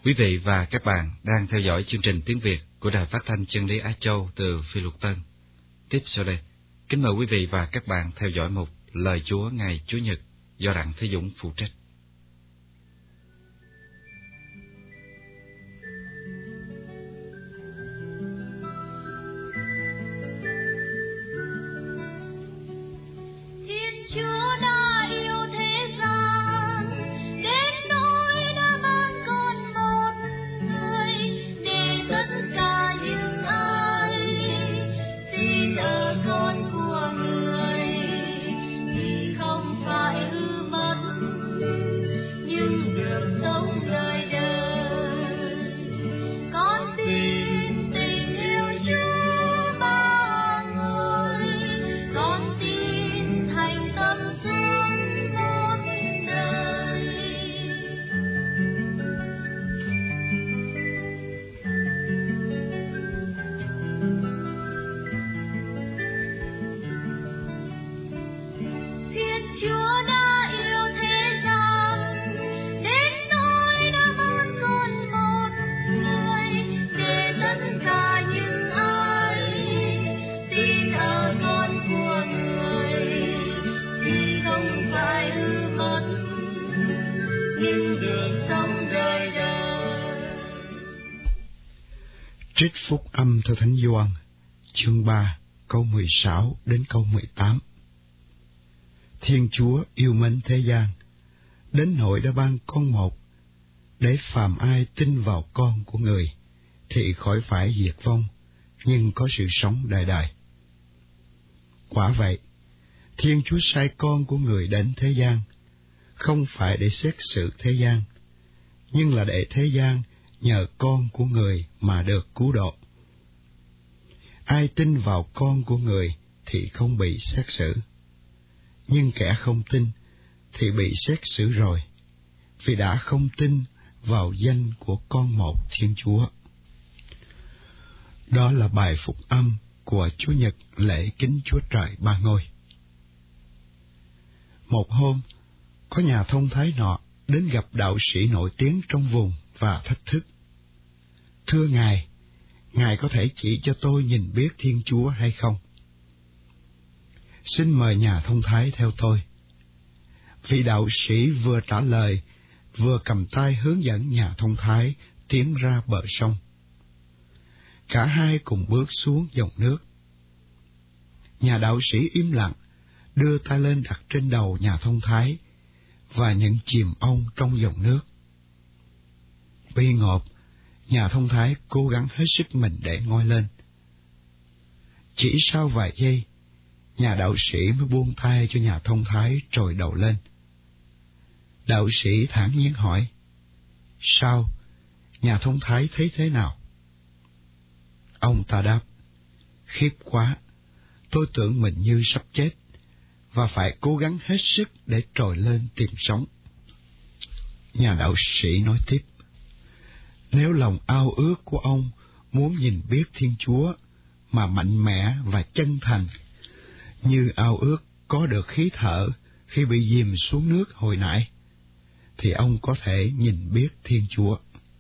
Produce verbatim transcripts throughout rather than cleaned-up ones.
Quý vị và các bạn đang theo dõi chương trình tiếng Việt của Đài Phát thanh Chân lý Á Châu từ Phi Luật Tân. Tiếp sau đây, kính mời quý vị và các bạn theo dõi mục Lời Chúa ngày Chủ nhật do Đặng Thế Dũng phụ trách. Trích phúc âm theo Thánh Gioan, chương ba, câu mười sáu đến câu mười tám. Thiên Chúa yêu mến thế gian, đến nỗi đã ban con một, để phàm ai tin vào con của người, thì khỏi phải diệt vong, nhưng có sự sống đời đời. Quả vậy, Thiên Chúa sai con của người đến thế gian, không phải để xét xử thế gian, nhưng là để thế gian nhờ con của người mà được cứu độ. Ai tin vào con của người thì không bị xét xử, nhưng kẻ không tin thì bị xét xử rồi, vì đã không tin vào danh của con một Thiên Chúa. Đó là bài phúc âm của Chủ nhật lễ kính Chúa Trời Ba Ngôi. Một hôm, có nhà thông thái nọ đến gặp đạo sĩ nổi tiếng trong vùng và thách thức: Thưa Ngài, Ngài có thể chỉ cho tôi nhìn biết Thiên Chúa hay không? Xin mời nhà thông thái theo tôi. Vị đạo sĩ vừa trả lời, vừa cầm tay hướng dẫn nhà thông thái tiến ra bờ sông. Cả hai cùng bước xuống dòng nước. Nhà đạo sĩ im lặng, đưa tay lên đặt trên đầu nhà thông thái và nhận chìm ông trong dòng nước. Bi ngộp, nhà thông thái cố gắng hết sức mình để ngoi lên. Chỉ sau vài giây, nhà đạo sĩ mới buông tay cho nhà thông thái trồi đầu lên. Đạo sĩ thản nhiên hỏi: Sao? Nhà thông thái thấy thế nào? Ông ta đáp: Khiếp quá, tôi tưởng mình như sắp chết, và phải cố gắng hết sức để trồi lên tìm sống. Nhà đạo sĩ nói tiếp: Nếu lòng ao ước của ông muốn nhìn biết Thiên Chúa mà mạnh mẽ và chân thành, như ao ước có được khí thở khi bị dìm xuống nước hồi nãy, thì ông có thể nhìn biết Thiên Chúa.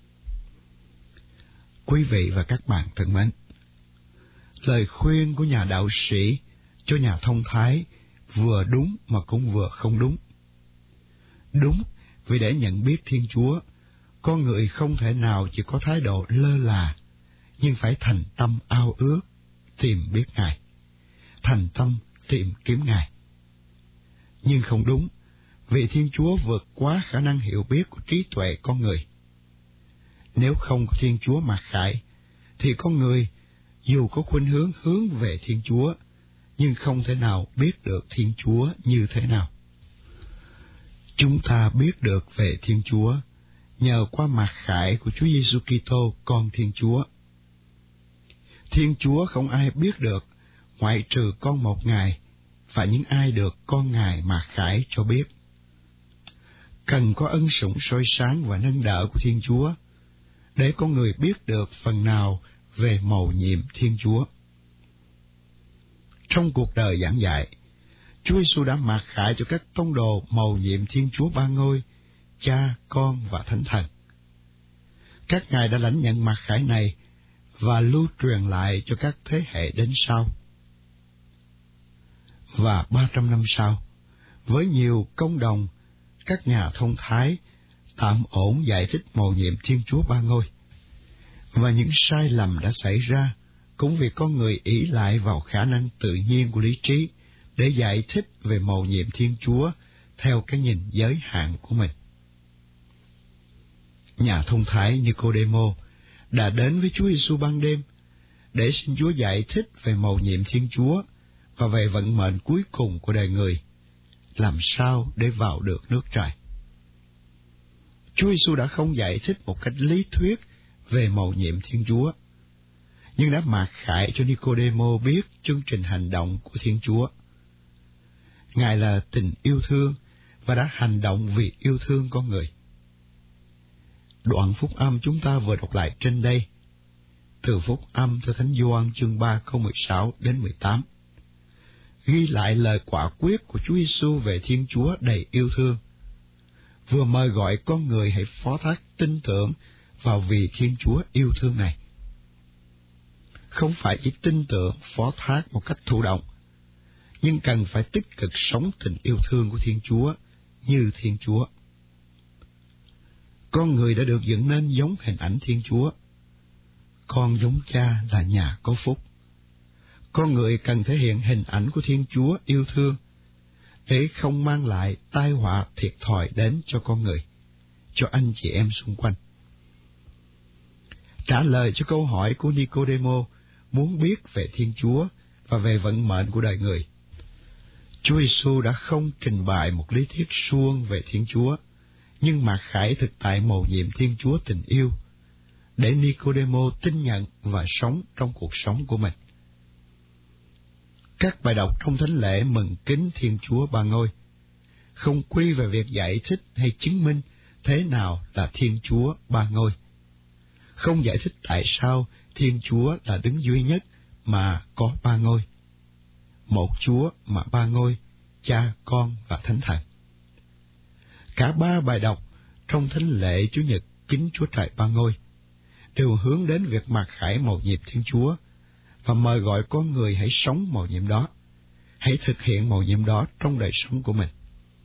Quý vị và các bạn thân mến, lời khuyên của nhà đạo sĩ cho nhà thông thái vừa đúng mà cũng vừa không đúng. Đúng vì để nhận biết Thiên Chúa, con người không thể nào chỉ có thái độ lơ là, nhưng phải thành tâm ao ước, tìm biết Ngài, thành tâm tìm kiếm Ngài. Nhưng không đúng, vì Thiên Chúa vượt quá khả năng hiểu biết của trí tuệ con người. Nếu không có Thiên Chúa mặc khải, thì con người dù có khuynh hướng hướng về Thiên Chúa, nhưng không thể nào biết được Thiên Chúa như thế nào. Chúng ta biết được về Thiên Chúa nhờ qua mặc khải của Chúa Giêsu Kitô, con Thiên Chúa. Thiên Chúa không ai biết được ngoại trừ con một Ngài và những ai được con Ngài mặc khải cho biết. Cần có ân sủng soi sáng và nâng đỡ của Thiên Chúa để con người biết được phần nào về mầu nhiệm Thiên Chúa. Trong cuộc đời giảng dạy, Chúa Giêsu đã mặc khải cho các tông đồ mầu nhiệm Thiên Chúa Ba Ngôi, Cha, Con và Thánh Thần. Các ngài đã lãnh nhận mặc khải này và lưu truyền lại cho các thế hệ đến sau. Và ba trăm năm sau, với nhiều công đồng, các nhà thông thái tạm ổn giải thích mầu nhiệm Thiên Chúa Ba Ngôi. Và những sai lầm đã xảy ra cũng vì con người ỷ lại vào khả năng tự nhiên của lý trí để giải thích về mầu nhiệm Thiên Chúa theo cái nhìn giới hạn của mình. Nhà thông thái Nicodemo đã đến với Chúa Giêsu ban đêm để xin Chúa giải thích về mầu nhiệm Thiên Chúa và về vận mệnh cuối cùng của đời người, làm sao để vào được nước trời. Chúa Giêsu đã không giải thích một cách lý thuyết về mầu nhiệm Thiên Chúa, nhưng đã mặc khải cho Nicodemo biết chương trình hành động của Thiên Chúa. Ngài là tình yêu thương và đã hành động vì yêu thương con người. Đoạn phúc âm chúng ta vừa đọc lại trên đây, từ phúc âm theo Thánh Gioan chương ba câu mười sáu đến mười tám, ghi lại lời quả quyết của Chúa Giêsu về Thiên Chúa đầy yêu thương, vừa mời gọi con người hãy phó thác tin tưởng vào vị Thiên Chúa yêu thương này. Không phải chỉ tin tưởng phó thác một cách thụ động, nhưng cần phải tích cực sống tình yêu thương của Thiên Chúa như Thiên Chúa. Con người đã được dựng nên giống hình ảnh Thiên Chúa. Con giống Cha là nhà có phúc. Con người cần thể hiện hình ảnh của Thiên Chúa yêu thương để không mang lại tai họa thiệt thòi đến cho con người, cho anh chị em xung quanh. Trả lời cho câu hỏi của Nicodemo muốn biết về Thiên Chúa và về vận mệnh của đời người, Chúa Giêsu đã không trình bày một lý thuyết suông về Thiên Chúa, nhưng mặc khải thực tại mầu nhiệm Thiên Chúa tình yêu, để Nicodemo tin nhận và sống trong cuộc sống của mình. Các bài đọc trong thánh lễ mừng kính Thiên Chúa Ba Ngôi không quy về việc giải thích hay chứng minh thế nào là Thiên Chúa Ba Ngôi, không giải thích tại sao Thiên Chúa là đấng duy nhất mà có ba ngôi, một Chúa mà ba ngôi, Cha, Con và Thánh Thần. Cả ba bài đọc trong thánh lễ Chủ nhật kính Chúa Trời Ba Ngôi đều hướng đến việc mặc khải mầu nhiệm Thiên Chúa và mời gọi con người hãy sống mầu nhiệm đó, hãy thực hiện mầu nhiệm đó trong đời sống của mình.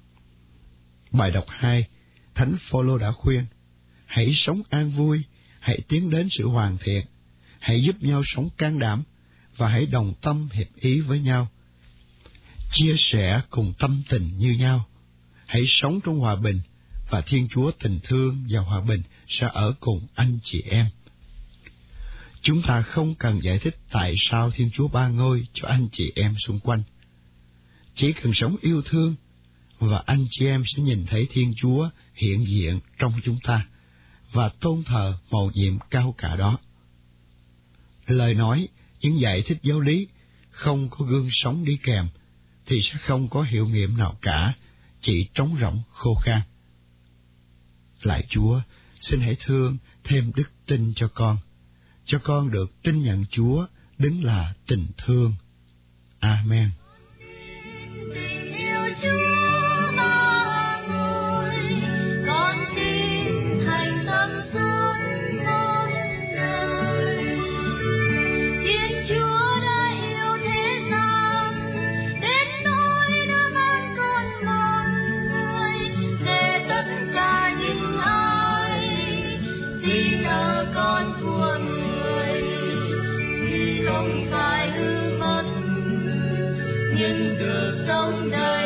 Bài đọc hai, Thánh Phôlô đã khuyên: hãy sống an vui, hãy tiến đến sự hoàn thiện, hãy giúp nhau sống can đảm và hãy đồng tâm hiệp ý với nhau, chia sẻ cùng tâm tình như nhau, hãy sống trong hòa bình và Thiên Chúa tình thương và hòa bình sẽ ở cùng anh chị em. Chúng ta không cần giải thích tại sao Thiên Chúa Ba Ngôi cho anh chị em xung quanh. Chỉ cần sống yêu thương và anh chị em sẽ nhìn thấy Thiên Chúa hiện diện trong chúng ta và tôn thờ mầu nhiệm cao cả đó. Lời nói, những giải thích giáo lý không có gương sống đi kèm thì sẽ không có hiệu nghiệm nào cả, chỉ trống rỗng khô khan. Lạy Chúa, xin hãy thương thêm đức tin cho con, cho con được tin nhận Chúa đứng là tình thương. Amen. Tình yêu Chúa ba ngôi, con tin thành tâm suốt một đời. Thiên Chúa đã yêu thế gian, đến nỗi đã ban con một người, để tất cả những ai tin ở con của người thì không phải hư mất, nhưng được sống đời